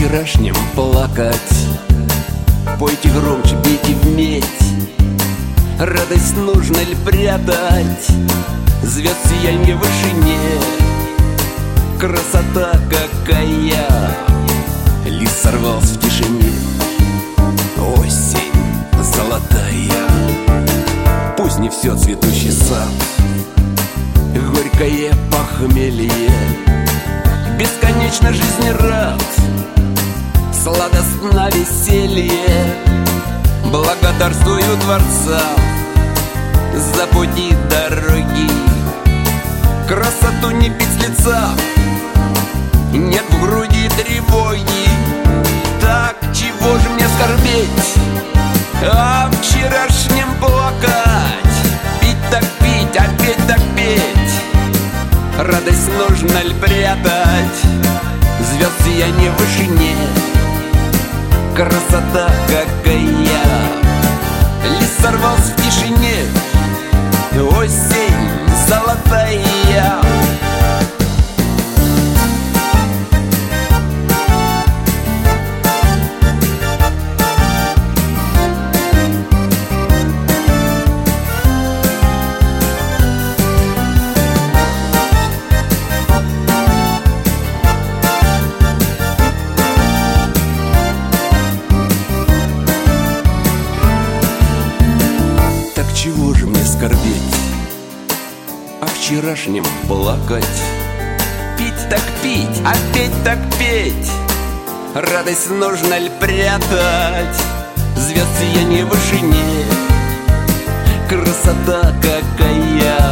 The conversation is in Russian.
вчерашнем плакать. Пойте громче, бейте в медь. Радость нужно ли прятать? Звезд сиянье в вышине. Красота какая! Лист сорвался в тишине. Осень золотая. Пусть не все цветущий сад, горькое похмелье. Бесконечно жизни рад, сладостно веселье. Благодарствую Творцам за пути дороги. Красоту не бить с лица, нет в груди тревоги. Так чего же мне скорбеть, о вчерашнем плакать? Пить так пить, а петь так петь. Радость нужно ли прятать? Звезд сияние в вышине. Красота какая! Лист сорвался в тишине. Осень золотая. Чего же мне скорбеть, о вчерашнем плакать? Пить так пить, а петь так петь. Радость нужно ли прятать? Звезд сияние в вышине. Красота какая!